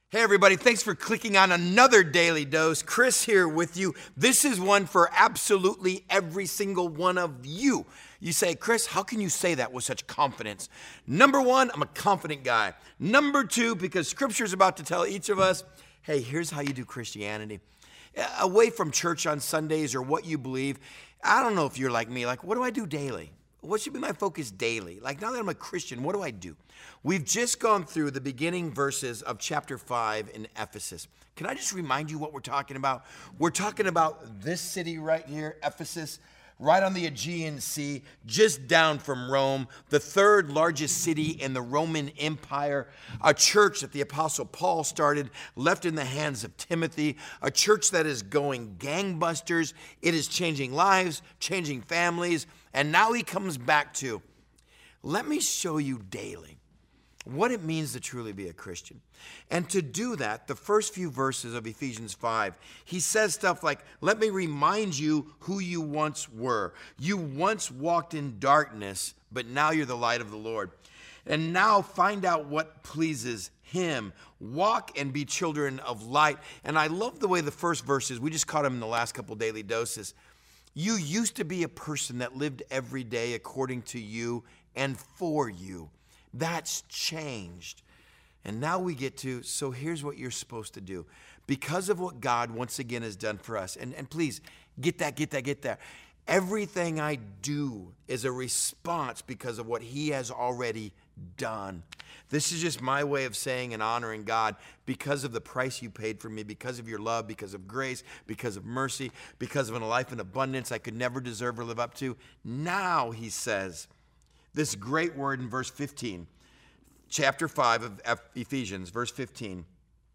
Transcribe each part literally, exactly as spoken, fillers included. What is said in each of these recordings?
Hey everybody, thanks for clicking on another Daily Dose. Chris here with you. This is one for absolutely every single one of you. You say, Chris, how can you say that with such confidence? Number one, I'm a confident guy. Number two, because Scripture is about to tell each of us, hey, here's how you do Christianity. Away from church on Sundays or what you believe, I don't know if you're like me, like what do I do daily? What should be my focus daily? Like now that I'm a Christian, what do I do? We've just gone through the beginning verses of chapter five in Ephesus. Can I just remind you what we're talking about? We're talking about this city right here, Ephesus, right on the Aegean Sea, just down from Rome, the third largest city in the Roman Empire, a church that the Apostle Paul started, left in the hands of Timothy, a church that is going gangbusters. It is changing lives, changing families, and now he comes back to, let me show you daily what it means to truly be a Christian. And to do that, the first few verses of Ephesians five, he says stuff like, let me remind you who you once were. You once walked in darkness, but now you're the light of the Lord. And now find out what pleases him. Walk and be children of light. And I love the way the first verses, we just caught them in the last couple daily doses. You used to be a person that lived every day according to you and for you. That's changed. And now we get to, so here's what you're supposed to do. Because of what God once again has done for us. And, and please, get that, get that, get that. Everything I do is a response because of what he has already done. This is just my way of saying and honoring God because of the price you paid for me, because of your love, because of grace, because of mercy, because of a life in abundance I could never deserve or live up to. Now, he says, this great word in verse fifteen, chapter five of Ephesians, verse fifteen.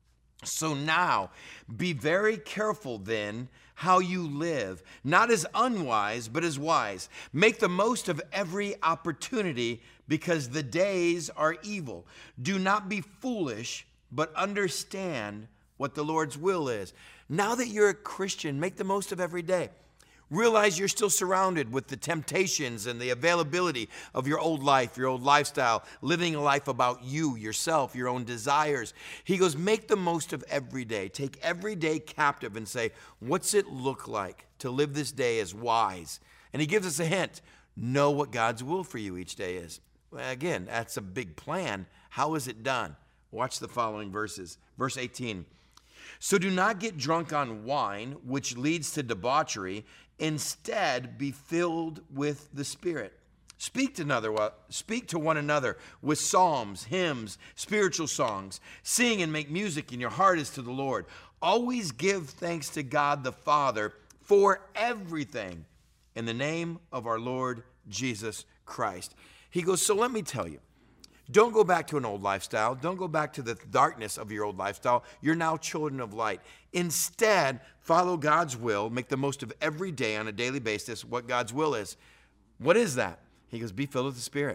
So now, be very careful then how you live, not as unwise, but as wise. Make the most of every opportunity because the days are evil. Do not be foolish, but understand what the Lord's will is. Now that you're a Christian, make the most of every day. Realize you're still surrounded with the temptations and the availability of your old life, your old lifestyle, living a life about you, yourself, your own desires. He goes, make the most of every day. Take every day captive and say, what's it look like to live this day as wise? And he gives us a hint. Know what God's will for you each day is. Well, again, that's a big plan. How is it done? Watch the following verses. Verse eighteen. So do not get drunk on wine, which leads to debauchery. Instead, be filled with the Spirit. Speak to another, speak to one another with psalms, hymns, spiritual songs. Sing and make music in your heart as to the Lord. Always give thanks to God the Father for everything in the name of our Lord Jesus Christ. He goes, so let me tell you. Don't go back to an old lifestyle. Don't go back to the darkness of your old lifestyle. You're now children of light. Instead, follow God's will. Make the most of every day on a daily basis what God's will is. What is that? He goes, be filled with the Spirit.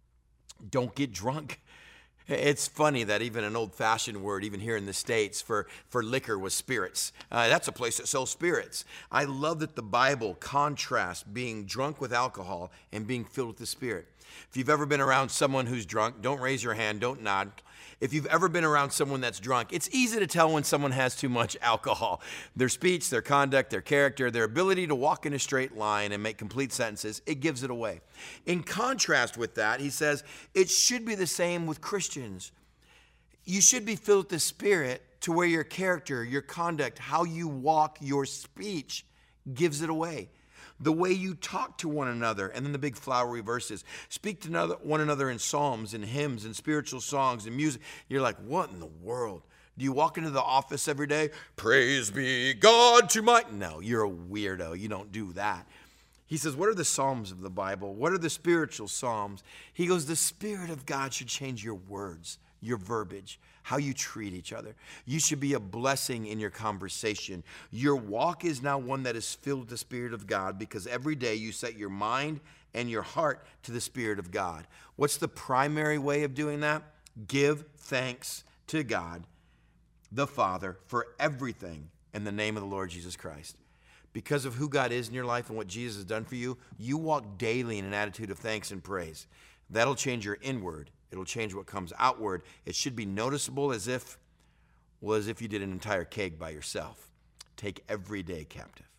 Don't get drunk. It's funny that even an old-fashioned word, even here in the States, for, for liquor was spirits. Uh, that's a place that sells spirits. I love that the Bible contrasts being drunk with alcohol and being filled with the Spirit. If you've ever been around someone who's drunk, don't raise your hand, don't nod. If you've ever been around someone that's drunk, it's easy to tell when someone has too much alcohol. Their speech, their conduct, their character, their ability to walk in a straight line and make complete sentences, it gives it away. In contrast with that, he says, it should be the same with Christians. You should be filled with the Spirit to where your character, your conduct, how you walk, your speech gives it away. The way you talk to one another, and then the big flowery verses. Speak to another, one another in psalms and hymns and spiritual songs and music. You're like, what in the world? Do you walk into the office every day? Praise be God to my... No, you're a weirdo. You don't do that. He says, what are the psalms of the Bible? What are the spiritual psalms? He goes, the Spirit of God should change your words, your verbiage, how you treat each other. You should be a blessing in your conversation. Your walk is now one that is filled with the Spirit of God because every day you set your mind and your heart to the Spirit of God. What's the primary way of doing that? Give thanks to God, the Father, for everything in the name of the Lord Jesus Christ. Because of who God is in your life and what Jesus has done for you, you walk daily in an attitude of thanks and praise. That'll change your inward. It'll change what comes outward. It should be noticeable as if, Well, as if you did an entire keg by yourself. Take every day captive.